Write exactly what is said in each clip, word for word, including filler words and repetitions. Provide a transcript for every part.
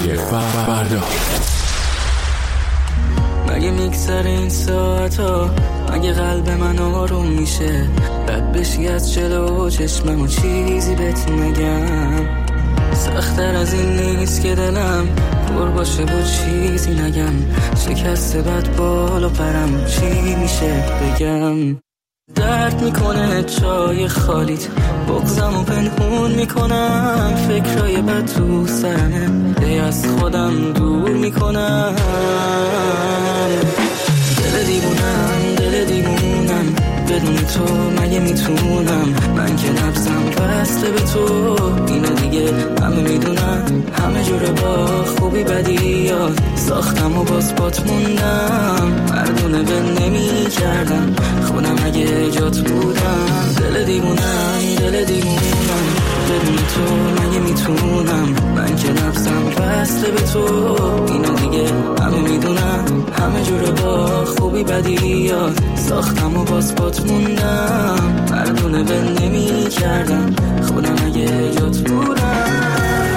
رادیوی فردا. مگه میگذر این ساعت ها، مگه قلب من آروم میشه، رد بشی از جلو چشمم و چیزی بهت نگم. سخت‌تر از این نیست که دلم پر باشه و چیزی نگم، شکسته بد بال و پرم چی میشه بگم. درد میکنه چای خالیت، بغضم و پنهون میکنم، فکرای بد تو سرمه دی از خودم دور میکنم. دل دیوونم دل دیوونم، بدون تو مگه میتونم، من که نبضم بسته به تو، اینو دیگه همه میدونم. همه جوره با خوبی بدی یاد ساختم و باز بات موندم، مردونه به نمی کردم خودم اگه جات بودم. دل دیوونم دل دیوونم، بدون تو مگه میتونم، من که نبضم بسته به تو، اینو دیگه همه میدونم. همه جوره با خوبی بدی یاد ساختم و باز بات موندم، مردونه به نمی کردم خودم اگه جات بودم.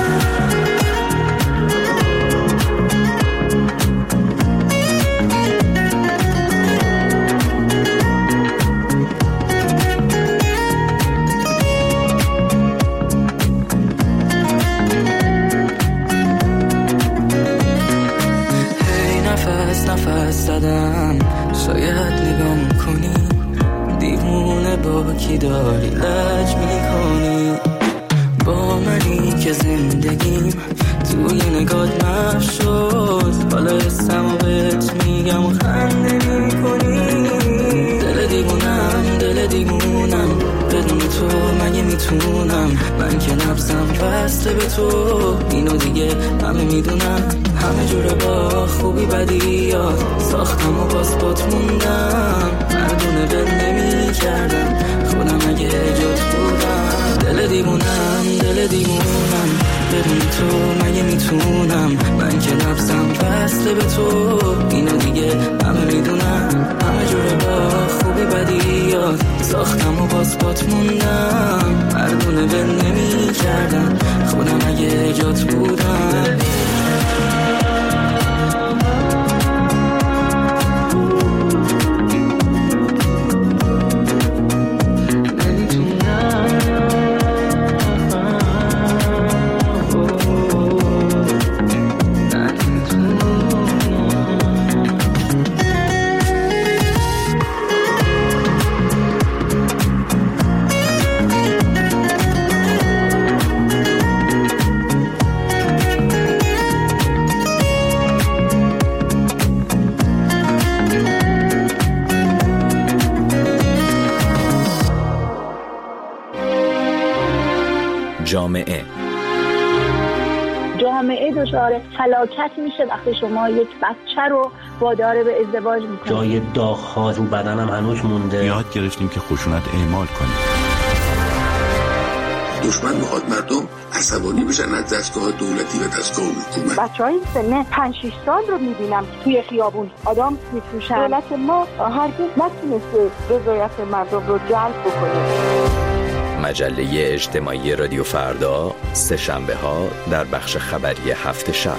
نفس زدم شاید نگام کنی، دیوونه با کی داری لج میکنی، با منی که زندگیم توی نگات محو شد، حالا اسمو بهت میگم و خنده میکنی. دل دیوونم دل دیوونم، بدون تو مگه میتونم، من که نبضم بسته به تو، اینو دیگه همه میدونم. همه جوره با خوبی بدی یاد ساختم و باز بات موندم، مردونه به نمی کردم خودم اگه جات بودم. دل دیوونم دل دیوونم، بدون تو مگه میتونم، من که نبضم بسته به تو، اینو دیگه همه میدونم. همه جوره با خوبی بدی یاد ساختم و باز بات موندم، مردونه به نمی کردم خودم اگه جات بودم. جامعه جامعه دچار هلاکت میشه وقتی شما یک بچه رو وادار به ازدواج میکنید. جای داغ‌ها رو بدنم هنوز مونده. یاد گرفتیم که خشونت اعمال کنیم. دشمن میخواد مردم عصبانی بشن از دستگاه دولتی و دستگاه حکومت. بچهای سن پنج شش سال رو میبینم توی خیابون آدم میفروشن. دولت ما هرگز نتونسته رضایت مردم رو جلب بکنه. مجله اجتماعی رادیو فردا، سه شنبه ها در بخش خبری هفت شب.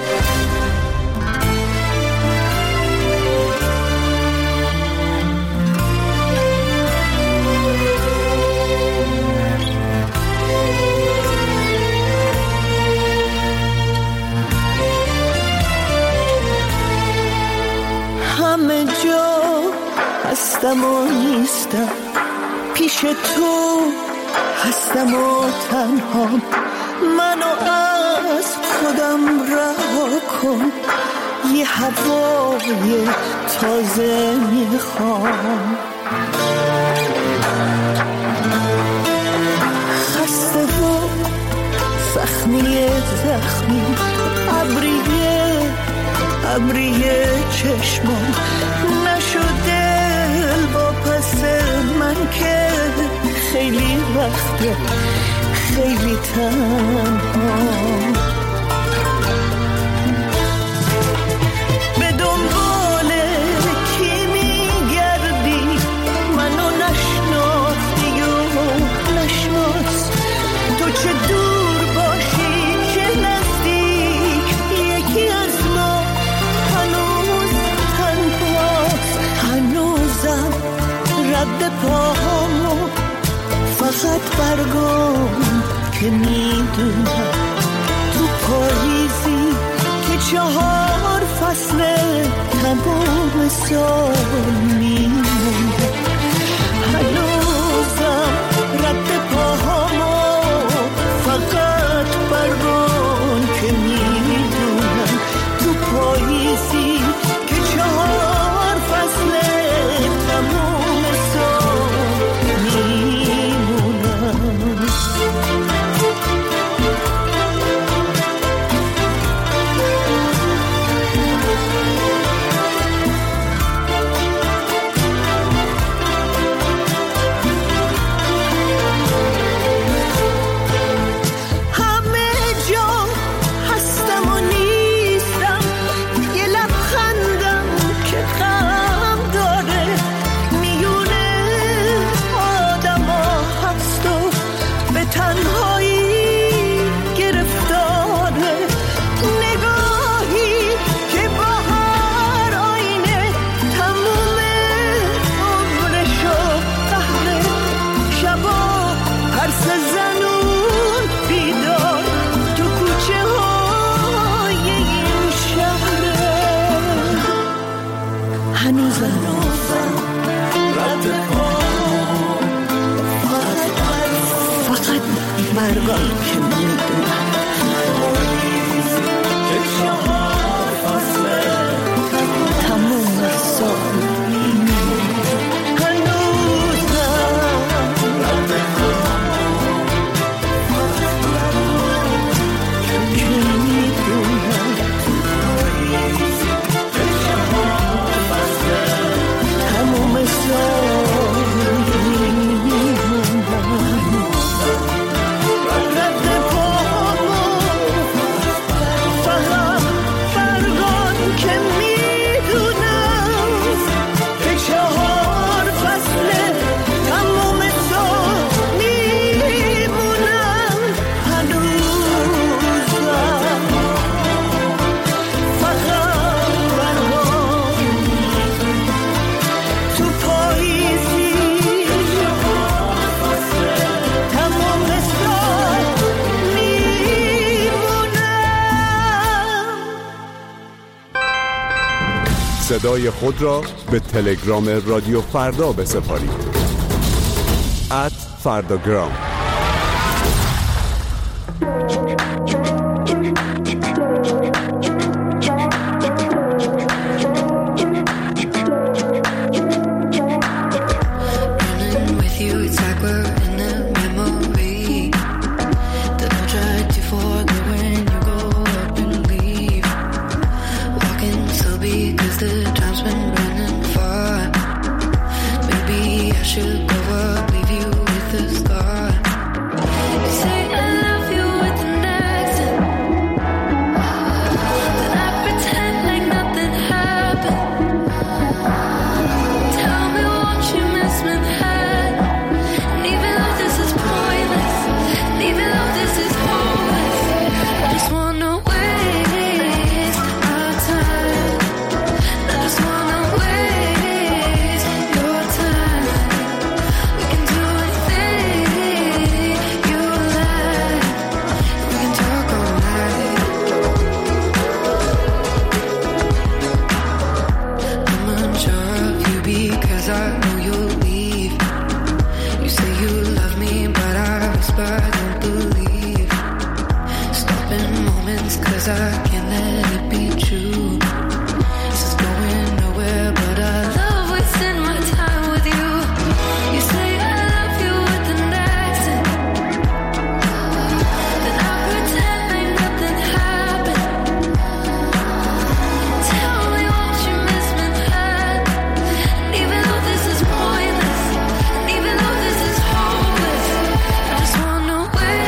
همه جا هستم و نیستم، پیش تو هستم و تنها، منو از خودم رها کن، یه هوای تازه میخوام. خسته و زخمی زخمی، ابریه ابریه چشمم، نشده با پس من که خیلی وقته خیلی تنها. به دنبال کی میگردی، منو نشناختی و نشناس، تو چه دور باشی چه نزدیک، یک برگم که میدونم تو پاییزی که چهار فصل تمام سال میمونه، هنوزم رد پاهامو فقط برگم که میدونم تو پاییزی که چهار فصل تمام سال میمونم. صدای خود را به تلگرام رادیو فردا بسپارید. ات فرداگرام.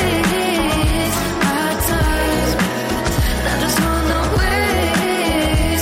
Just wanna wait.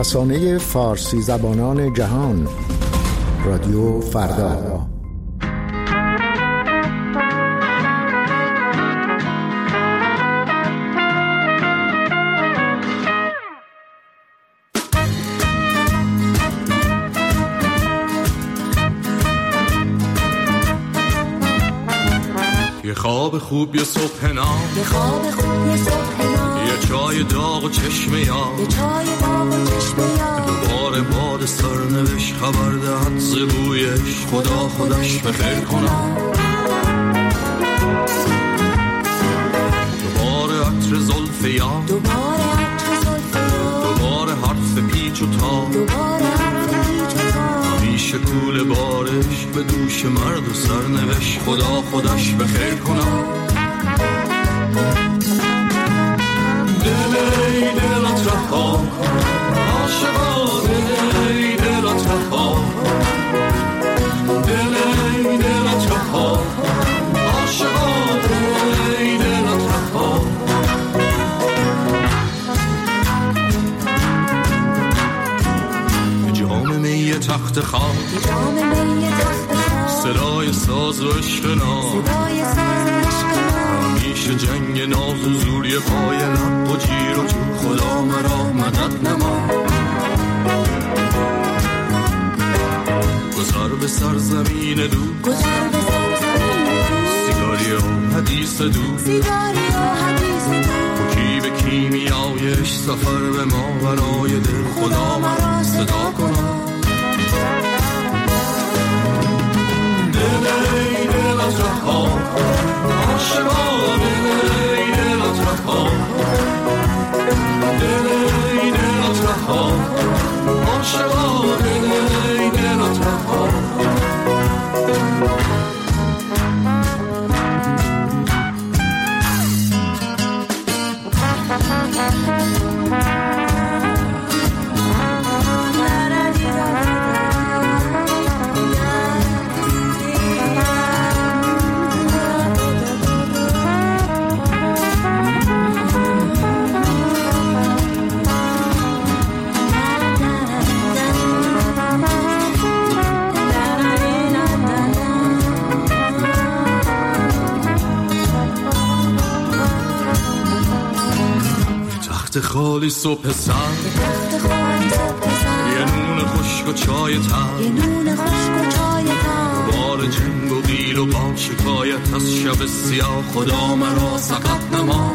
رسانه فارسی زبانان جهان، رادیو فردا. یه خواب خوب یه صبح نام، یه خواب خوب یه صبح نام، یه چای داغ و چشم یار، یه چای داغ و چشم یار، دوباره باد سرنوشت خبر دهد زبویش، خدا خودش بخیر کنم. دوباره عطر زلف یار، دوباره عطر زلف یار، دوباره حرف پیچ و تاب، دوباره حرف پیچ و تاب، همیشه کول بارش به دوش مرد و سرنوشت، خدا خودش بخیر کنم. دلی دلت رها کن عاشقا، دلی دلت رها کن، دلی دلت رها کن عاشقا، دلی دلت رها کن. جام می تخت خواب، جام می تخت خواب، صدای ساز و عشق نام، صدای ساز و عشق نام، همیشه جنگ ناز و زوری پای لب و جیر و جو، خدا مرا مدد نما. گذر به سرزمین دو، گذر به سرزمین دو، سیگاری و حدیث دو، سیگاری و حدیث دو، کی به کیمیایش سفر به ما برای دل، خدا مرا صدا کنم. دلی دلت رها کن عاشقا، دلی دلت رها کن، دلی دلت رها کن عاشقا، دلی دلت رها کن. خالی صبح سر، یه نون خشک و چای تر، یه نون خشک و چای تر، بار جنگ و قیل و با شکایت از شب سیاه، خدا مرا سقط نما.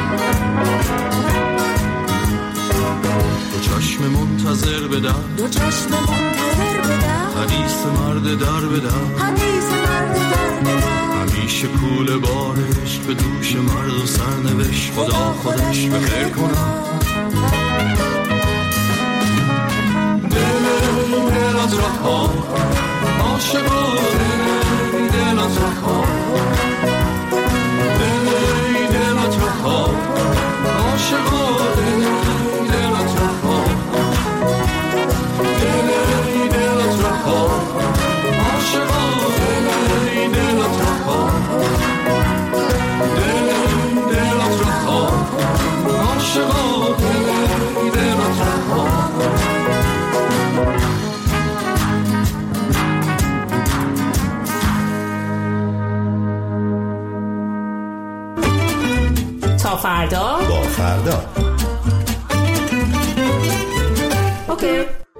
دو چشم منتظر بدم، دو چشم منتظر بدم، حدیث مرد در بدم، حدیث مرد در بدم، همیشه کول بارش به دوش مرد و سرنوشت، خدا خودش بخیر کنم. دلی دلت رها کن عاشقا، دلی دلت رها کن، دلی دلت رها کن عاشقا، دلی دلت رها کن، دلی دلت رها کن عاشقا، دلی دلت رها کن، دلی دلت رها کن عاشقا، دلی دلت رها کن. تا فردا با فردا. اوکی.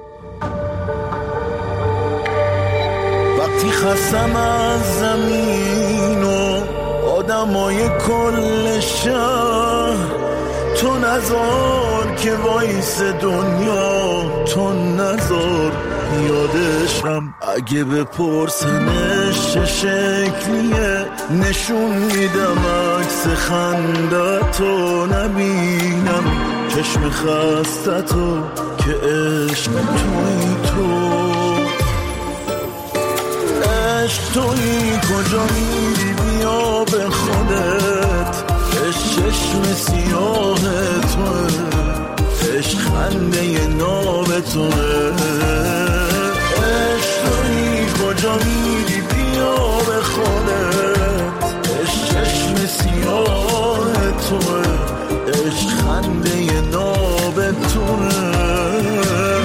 وقتی خستم از زمین و آدمای کل شهر، تو نذار که وایس دنیا، تو نذار یادشم. اگه بپرسنش چه شکلیه، نشون میدم عکس خندتو، نبینم چشم خستتو که عشق توی تو. عشق توی کجا میری بیا به خودت، عشق چشم سیاه توه، عشق خنده ناب توه. عشق توی کجا میری بیا به خودت، عشق چشم سیاه توه، عشق خنده ناب توه.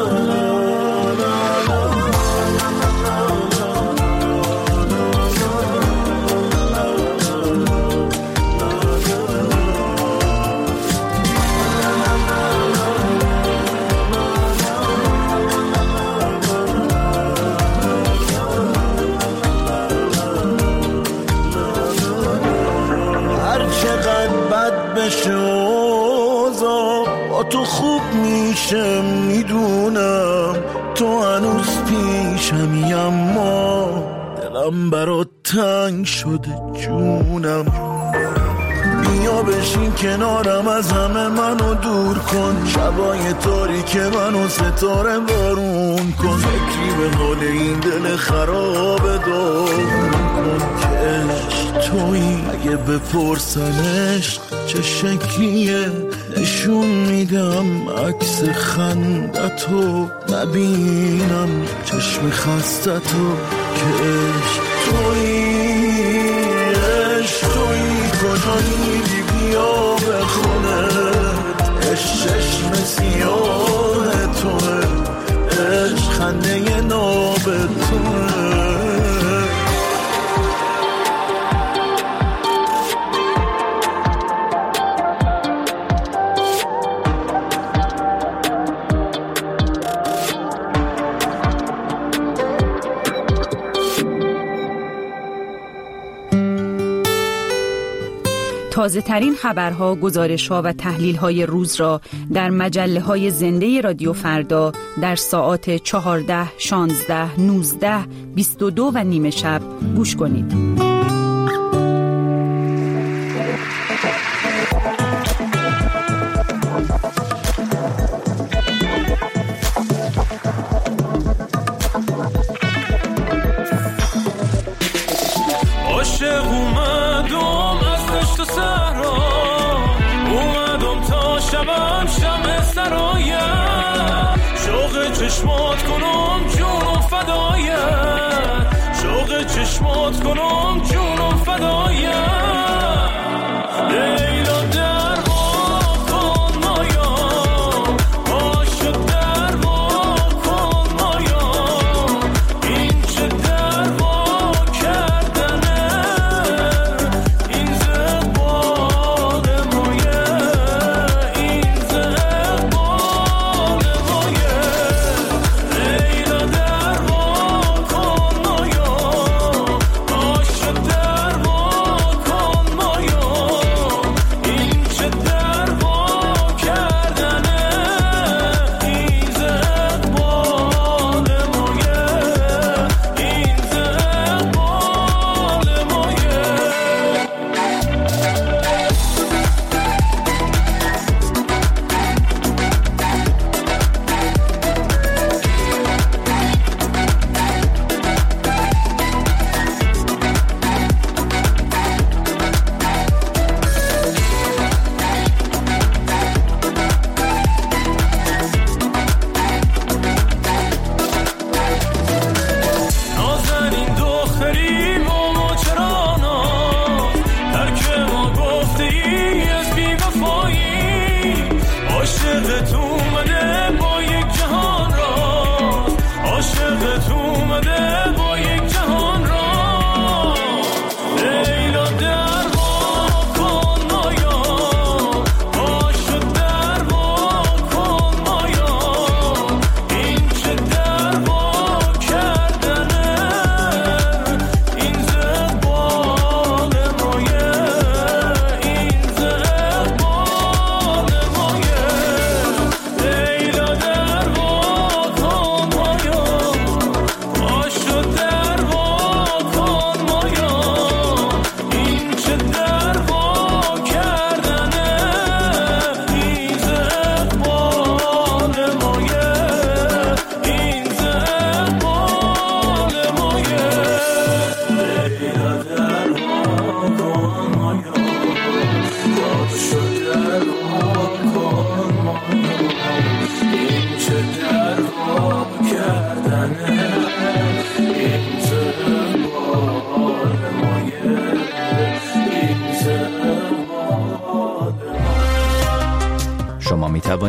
تو خوب میشه میدونم، تو هنوز پیشمی، اما دلم برات تنگ شده جونم. بیا بشین کنارم، از همه منو دور کن، شبای تاریک منو ستاره بارون کن، فکری به حال این دل خراب داغون کن که عشق تویی. اگه بپرسنش چه شکلیه نشون میدم، عکس خندتو نبینم چشم خستتو که عشق تویی. عشق تویی کجا میری بیا به خونت، عشق چشم سیاه توه، عشق خنده ناب توه. تازه ترین خبرها، گزارش‌ها و تحلیل‌های روز را در مجله‌های زنده رادیو فردا در ساعات چهارده، شانزده، نوزده، بیست و دو و نیمه شب گوش کنید. عاشق اومدم از دشت و صحرا، اومدم تا شبم شمع سرایم، شوق چشمات کنم جونم فدایت، شوق چشمات کنم جونم فدایت. لیلا در وا کن مایا، عاشق در وا کن مایا، این چه در وا کردنه، این زقبال مایه، این زقبال مایه. لیلا در وا کن مایا، عاشق در وا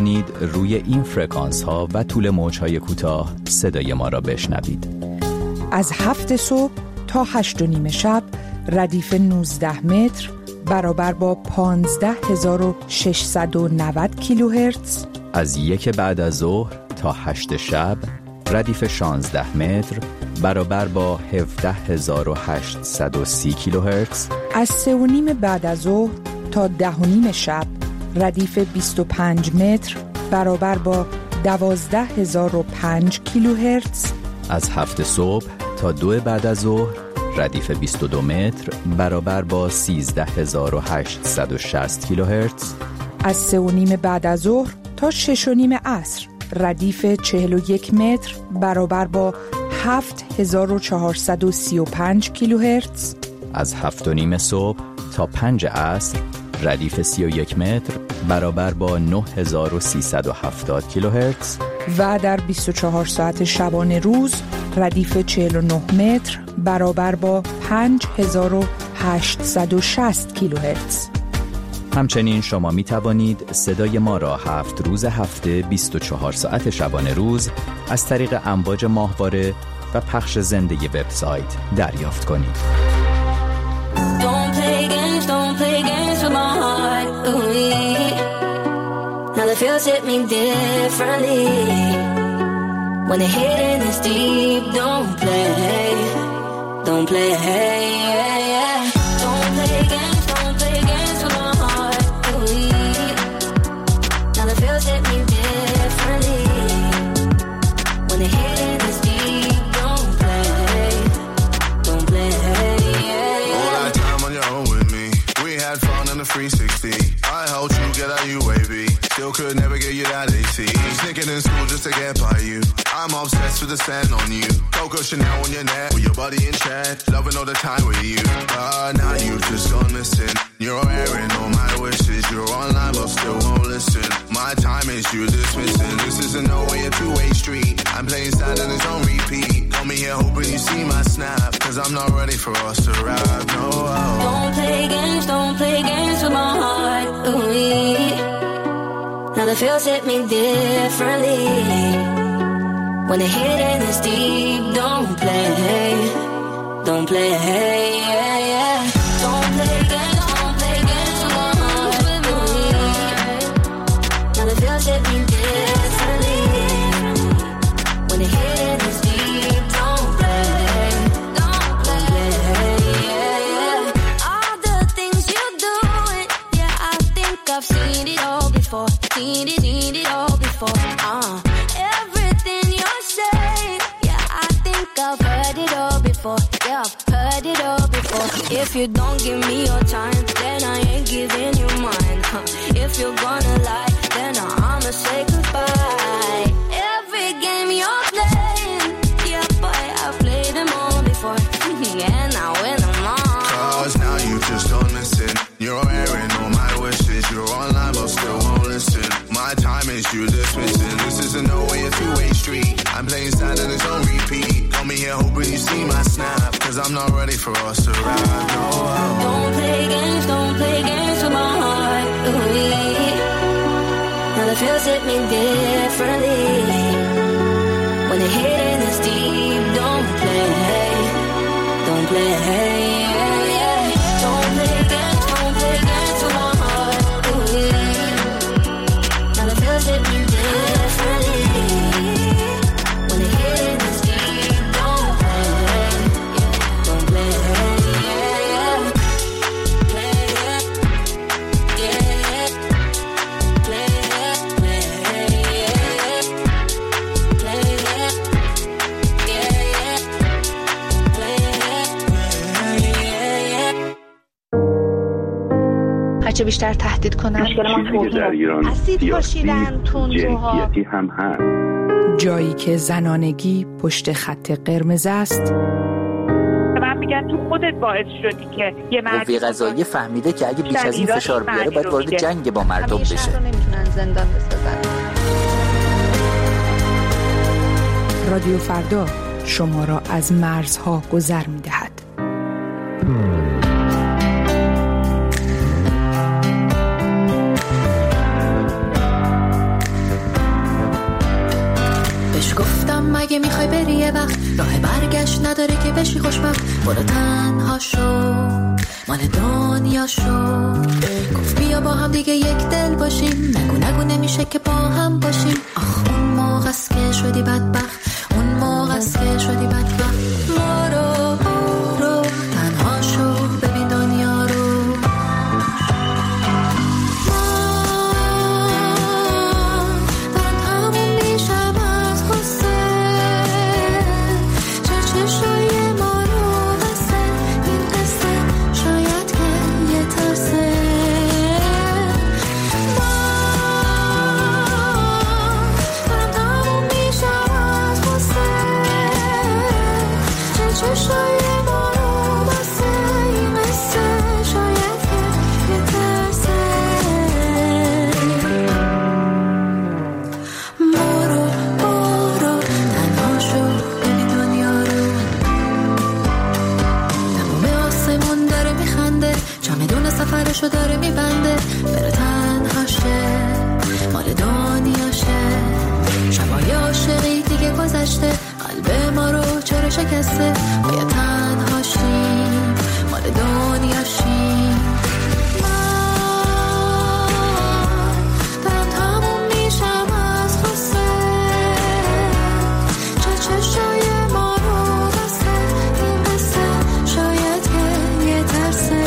توانید روی این فرکانس ها و طول موج های کوتاه صدای ما را بشنوید. از هفت صبح تا هشت و نیم شب ردیف نوزده متر برابر با پانزده هزار و ششصد و نود کیلوهرتز. از یک بعد از ظهر تا هشت شب ردیف شانزده متر برابر با هفده هزار و هشتصد و سی کیلوهرتز. از سه و نیم بعد از ظهر تا ده و نیم شب ردیف بیست و پنج متر برابر با دوازده هزار و پنج کیلوهرتز. از هفت صبح تا دو بعد از ظهر ردیف بیست و دو متر برابر با سیزده هزار و هشتصد و شصت کیلوهرتز. از سه و نیم بعد از ظهر تا شش و نیم عصر ردیف چهل و یک متر برابر با هفت هزار و چهارصد و سی و پنج کیلوهرتز. از هفت و نیم صبح تا پنج عصر ردیف سی و یک متر برابر با نه هزار و سیصد و هفتاد کیلوهرتز. و در بیست و چهار ساعت شبانه روز ردیف چهل و نه متر برابر با پنج هزار و هشتصد و شصت کیلوهرتز. همچنین شما می توانید صدای ما را هفت روز هفته بیست و چهار ساعت شبانه روز از طریق امواج ماهواره و پخش زنده وبسایت دریافت کنید. Don't play games, don't play games with my heart. Ooh, now the feels hit me differently. When the hitting is deep, don't play, don't play, yeah, yeah. Don't play games, don't play games with my heart. Ooh, now the feels hit me differently. When the hitting is deep, don't play, don't play, yeah, yeah. All that time on your own with me. We had fun in the three sixty. I helped you get out U A B. Still could never get you that A C. Sneaking in school just to get by you. I'm obsessed with the scent on you. Coco Chanel on your neck with your body in check. Loving all the time with you. But now you've just gone missing. You're airing all my wishes. You're online but still won't listen. My time is you dismissing. This isn't no way a two-way street. I'm playing sad and it's on repeat. Call me here hoping you see my snap. Cause I'm not ready for us to ride. No. Don't play games, don't play games with my heart. Ooh, now the feels hit me differently. When the hitting is deep, don't play, don't play, yeah, yeah. Don't play games, don't play games with my heart. Now the feels hit me differently. When the hitting is deep, don't play, don't play, yeah, yeah. All the things you're doing, yeah, I think I've seen it all before. Seen it, seen it all before. Uh, everything you're saying, yeah, I think I've heard it all before. Yeah, I've heard it all before. If you don't give me your time, then I ain't giving you mine. Huh. If you're gonna lie, then I'ma say goodbye. Every game you're playing, yeah, boy, I've played them all before. And I win them all. Cause now you've just gone missing. You're airing all my wishes. You're online but still won't listen. My time is you dismissing. This isn't no way a two-way street. I'm playing sad and it's on repeat. Call me here hoping you see my snap. Cause I'm not ready for us to ride. No. Don't play games, don't play games with my heart. Ooh, now the feels hit me differently. When the hitting is deep, don't play, don't play, yeah, yeah. Don't play games, don't play games with my heart. Ooh, now the feels hit me differently. When the hitting is deep, don't play, don't play, yeah, yeah. Play it, yeah, play it, play it, play it, yeah, play it, yeah. هرچه بیشتر تهدید کنن چیزی که در ایران سیاسی جنسیتی هم هست. جایی که زنانگی پشت خط قرمز است. من میگم تو خودت باعث شدی که یه مردی قوه قضاییه فهمیده که اگه بیش از این فشار بیاره باید وارد جنگ با مردم بشه. همیشه رو نمیتونن زندان بسازن. رادیو فردا شما را از مرزها گذر می‌دهد. گفتم مگه میخوای بری یه وقت، راه برگشت نداره که بشی خوشبخت. برو تنها شو مال دنیا شو. گفت بیا با هم دیگه یک دل باشیم، نگو نگو نمیشه که با هم باشیم. آخ اون موقع است که شدی بدبخت، اون موقع است که شدی بدبخت. برو برو تنها شو ببین دنیا رو. سفرشو داره میبنده، بره تنها شه مال دنیا شه. شبای عاشقی دیگه گذشته، قلب ما رو چرا شکسته. باید تنها شیم مال دنیا شیم. من دارم تموم میشم از غصه، چه چشای ما رو بسته این قصه. شاید که یه ترسه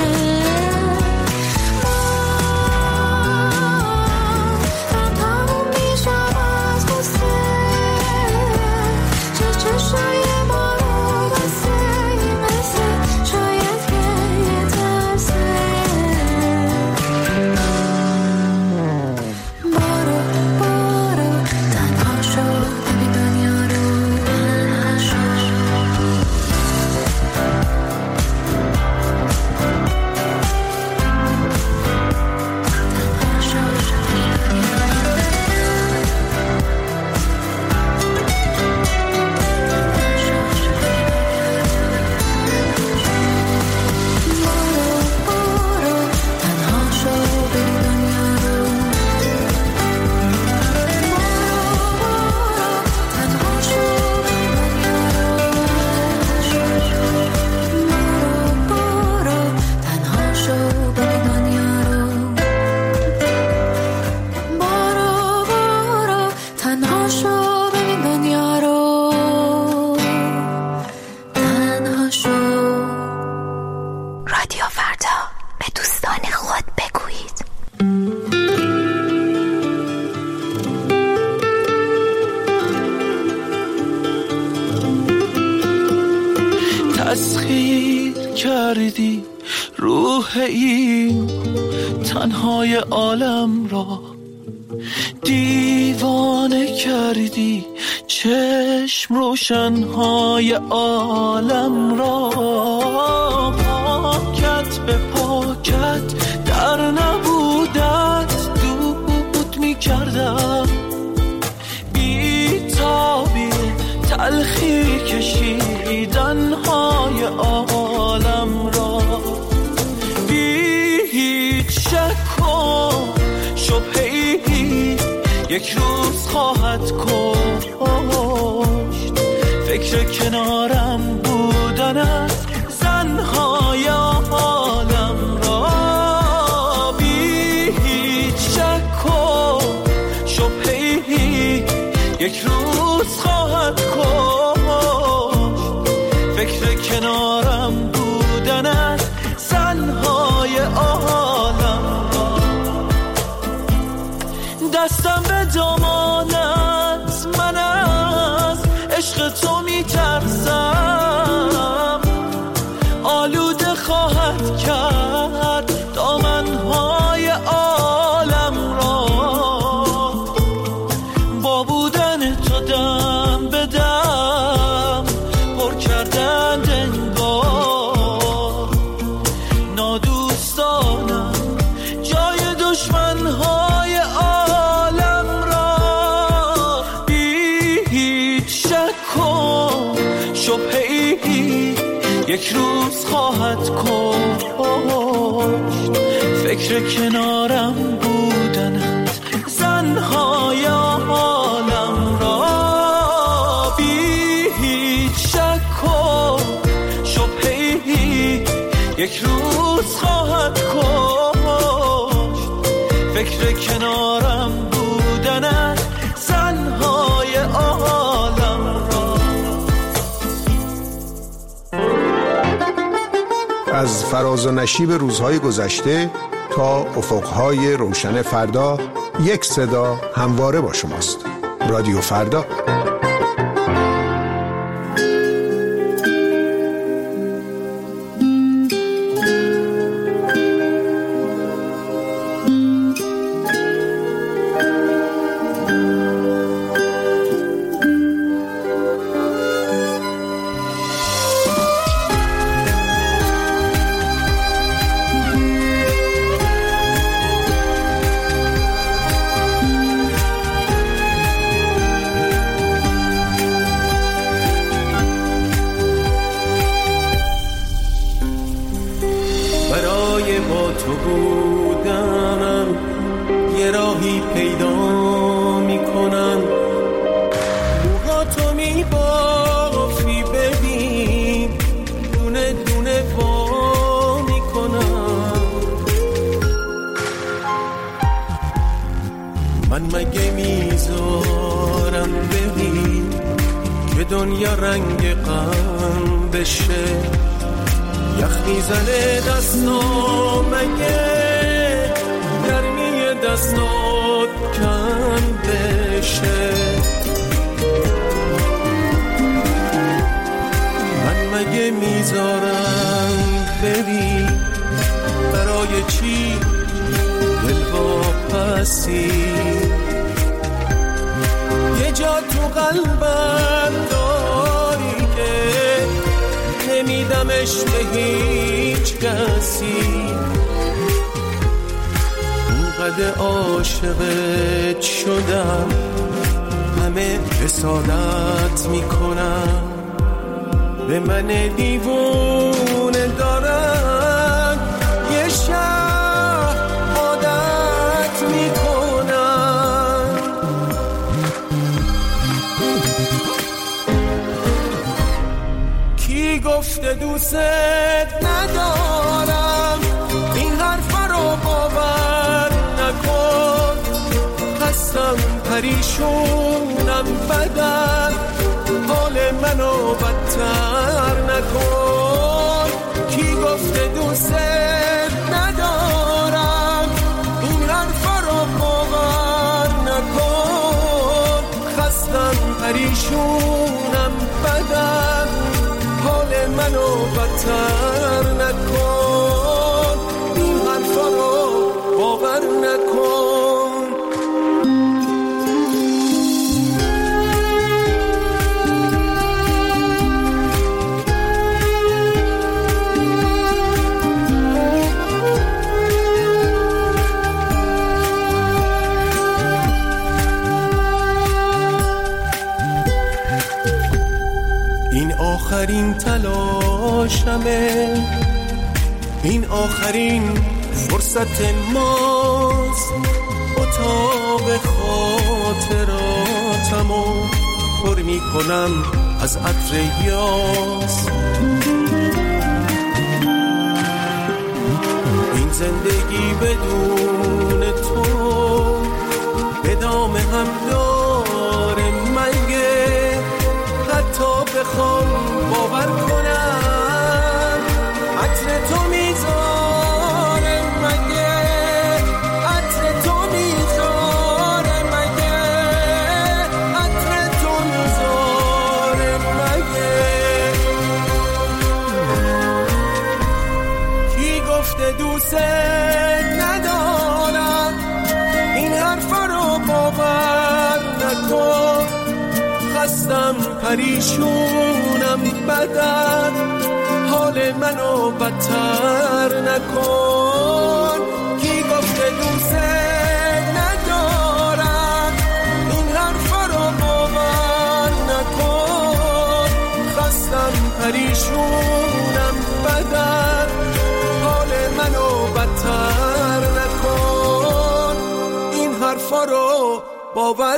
تسخیر کردی روح این تنهای عالم را، دیوانه کردی چشم روشنهای عالم را. پاکت به پاکت در نبودت دود می کردم، بی تابی تلخی کشیدنهای عالم را. بی هیچ شک و شبهی یک روز خواهد کشت، فکر کنارم بودنت زنهای عالم را. بی هیچ شک و شبهی یک روز خواهد کشت، فکر کنارم بودنت زنهای عالم را. دستم به دامانت، من از عشق تو میترسم، آلوده خواهد کرد دامنهای عالم را. با بودن تو دم به دم پر کردن دنگار، نادوستانم جای دشمنهای عالم را. بی هیچ شک و شبهی یک روز خواهد کشت، فکر کنارم بودنت زنهای عالم را. یک روز خواهد کشت. فکر کنارم بودن زنهای عالم را. از فراز و نشیب روزهای گذشته تا افقهای روشن فردا، یک صدا همواره با شماست. رادیو فردا. عاشقت شدم، همه حسادت میکنم، به من دیوونه دارن، یه شهر عادت میکنم. کی گفته دوست ندارم، این حرفا رو باور نکن، هستم پریشونم بدن، حال منو بدتر نکن. کی گفته دوست ندارم، این حرفا رو باور نکن، خستم پریشونم بدن، حال منو بدتر نکن، این حرفا رو باور نکن. آخرین تلاشمه، این آخرین فرصت ماست، اتاق خاطراتمو پر می کنم از عطر یاس. این زندگی بدون تو به دام هم داره مگه، حتی بخوام باور کنم عطر تو میذاره مگه، عطر تو میذاره مگه، عطر تو میذاره مگه. کی گفته دوست ندارم، این حرفا رو باور نکن، خستم پریشونم بدن، حال منو بدتر نکن. کی گفته دوست ندارم، این حرفا رو باور نکن، خستم پریشونم بدن، حال منو بدتر نکن، این حرفا رو باور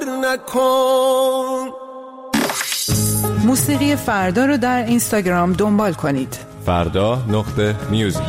نکن. موسیقی فردا رو در اینستاگرام دنبال کنید. فردا نقطه میوزیک.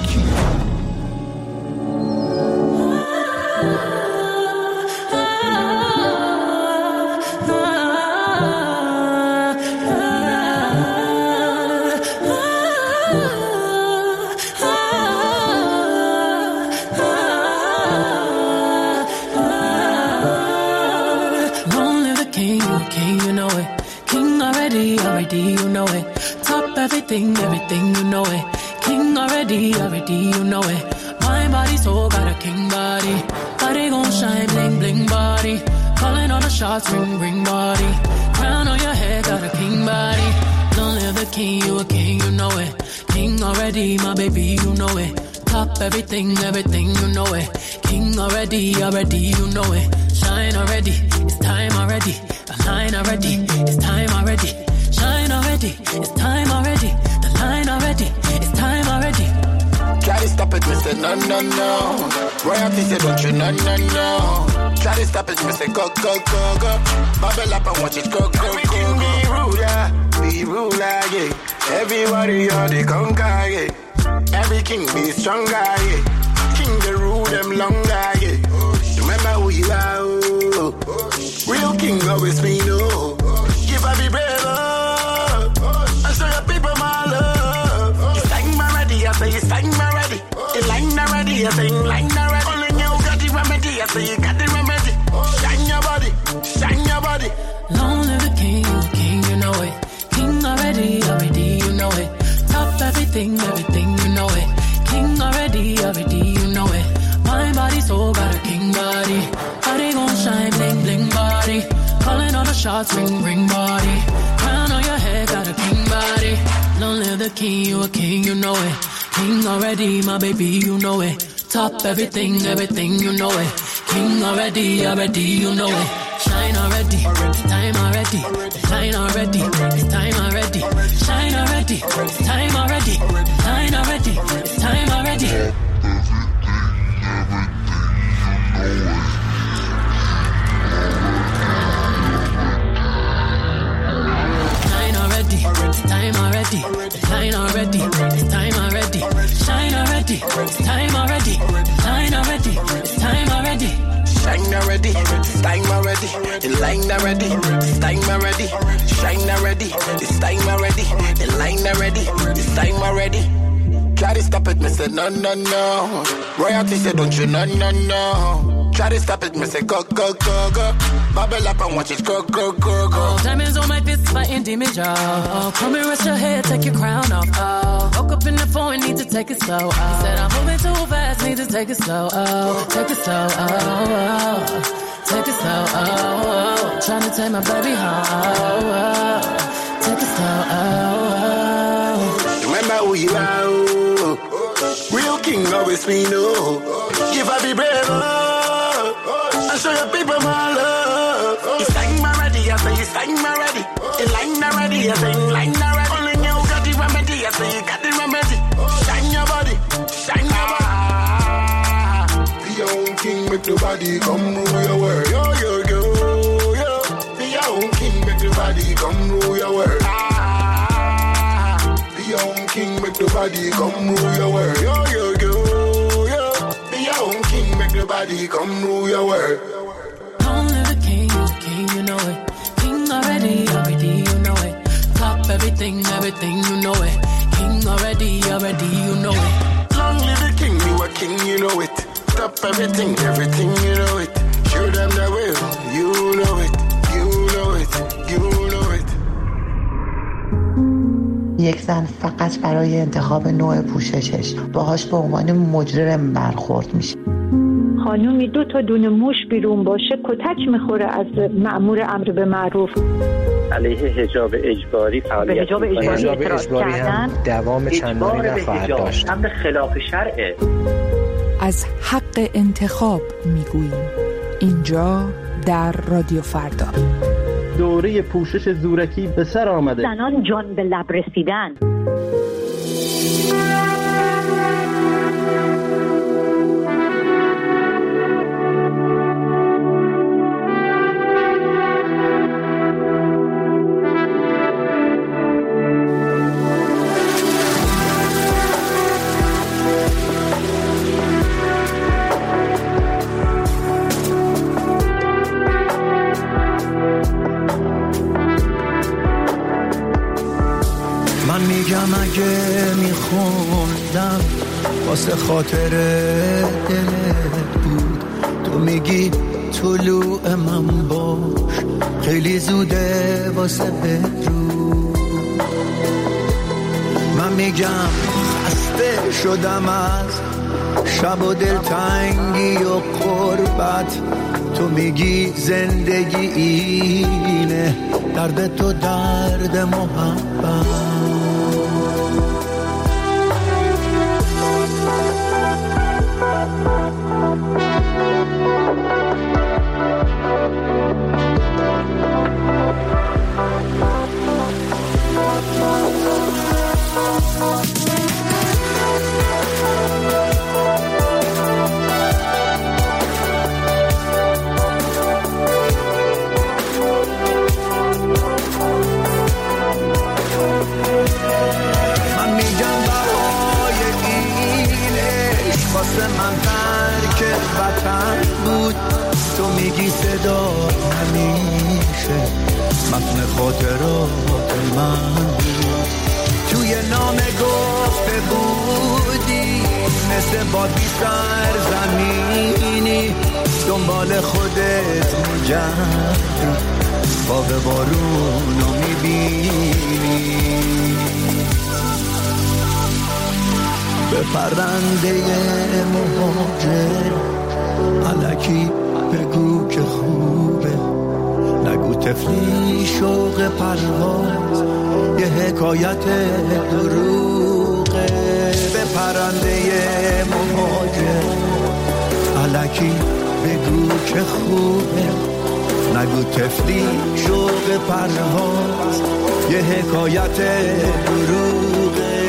Everything, everything, you know it. King already, already, you know it. My body, soul, got a king body. Body gon' shine, bling, bling body. Calling all the shots, ring, ring body. Crown on your head, got a king body. Don't live the king, you a king, you know it. King already, my baby, you know it. Top everything, everything, you know it. King already, already, you know it. Shine already, it's time already. Align already, it's time already. Shine already, it's time already. The line already, it's time already. Try to stop it, me say no, no, no. Royalty say don't you, no, no, no. Try to stop it, me say go, go, go, go. Bubble up and watch it go, go, go, go. Be ruler, be ruler, yeah. Everybody are the conquer, yeah. Every king be stronger, yeah. King the rule them longer, yeah. Remember who you are, oh. Real king always be no. If I be brave, I show your people my love. You sang my ready, I say you sang my ready. You line already, I say you line already. Only you got the remedy, I say you got the remedy. Shine your body, shine your body. Long live the king, the king, you know it. King already, already, you know it. Top everything, everything, you know it. King already, already, you know it. My body, soul, got a king body. Body gon' shine, bling, bling body. Calling all the shots, ring, ring body. Crown on your head, got a king body. Long live the king, you a king, you know it. King already, my baby, you know it. Top everything, everything, you know it. King already, already, you know it. Shine already, it's time already. Shine already, it's time already. Shine already, it's time already. Shine already, it's time already. It's time already, shine already, it's time already, shine already, it's time already, shine already, it's time already. Shine already, it's time already, in line already, it's time already, shine already, it's time already, in line already, it's time already. Try to stop it, me say no, no, no. Royalty say don't you, no, no, no. Try to stop it, me say go, go, go, go. Bubble up and watch it go, go, go, go. Oh, diamonds on my fist fighting demons, y'all. Come and rest your head, take your crown off. Oh, woke up in the phone, need to take it slow. Oh, said I'm moving too fast, need to take it slow. Oh, take it slow. Oh, oh, take it slow. Oh, oh, trying to take my baby home. Oh, oh, take it slow. Oh, oh. Remember who you are. Oh. Real king always be no. If I be brave, oh, I show your people my love. You sang my ready, I say you sang my ready. You line already, I say you line already. Only you got the remedy, I say you got the remedy. Shine your body, shine your body. Be your own king, make nobody come rule your world. Yo, yo, yo, yo. Be your own king, make nobody come rule your world. Be your own king, make nobody come rule your world. Yo, yo, yo, yo. Be your own king, make nobody come rule your world. Long live the king, the king, you know it. King already, already, you know it. Top everything, everything, you know it. King already, already, you know it. Long live the king, you a king, you know it. Top everything, everything, you know it. Show them the way, you know it, you know it, you know it. یک زن فقط برای انتخاب نوع پوششش باهاش به عنوان مجرم برخورد میشه. خانومی دو تا دونه موش بیرون باشه کتک میخوره از مأمور امر به معروف. علیه حجاب اجباری فعالیت حجاب اجباری, حجاب اجباری هم دوام چندانی نخواهد داشت. امر خلاف شرعه. از حق انتخاب میگوییم اینجا در رادیو فردا. دوره پوشش زورکی به سر آمده. زنان جان به لب رسیدن. من میگم اگه میخوندم واسه خاطر دلت بود، تو میگی طلوع من باش خیلی زوده واسه بدرود. من میگم خسته شدم از شب و دلتنگی و قربت، تو میگی زندگی اینه درد تو درد محبت. من ترک وطن بود، تو میگی صدا همیشه متن خاطرات من بود. توی نامه گفته بودی مثل باد بی سرزمینی دنبال خودت میگردی، باغ بارونو میبینی. به پرنده مهاجر الکی بگو که خوبه، نگو تفلی شوق پرواز یه حکایت دروغه. به پرنده مهاجر الکی بگو که خوبه، نگو تفلی شوق پرواز یه حکایت دروغه.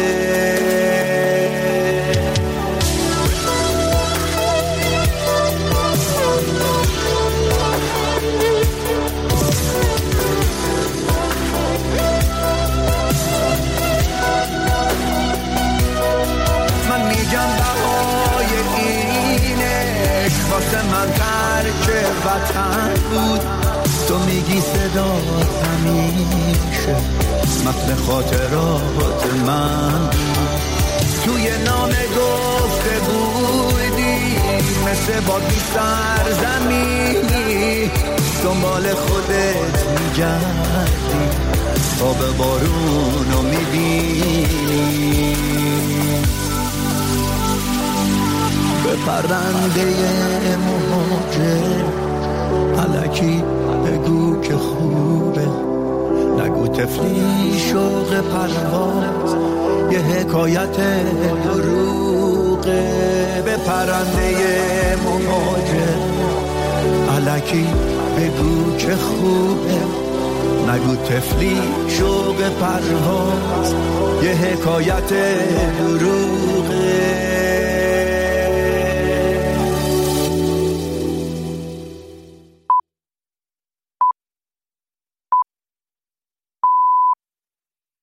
واسه من ترک وطن بود، تو میگی صدا همیشه متن خاطرات من بود. توی نامه گفته بودی مثل باد بی سرزمینی دنبال خودت میگردی، آب بارونو میبینی. به پرنده مهاجر الکی بگو که خوبه، نگو تفلی شوق پرواز یه حکایت دروغه. به پرنده مهاجر الکی بگو که خوبه، نگو تفلی شوق پرواز یه حکایت دروغه.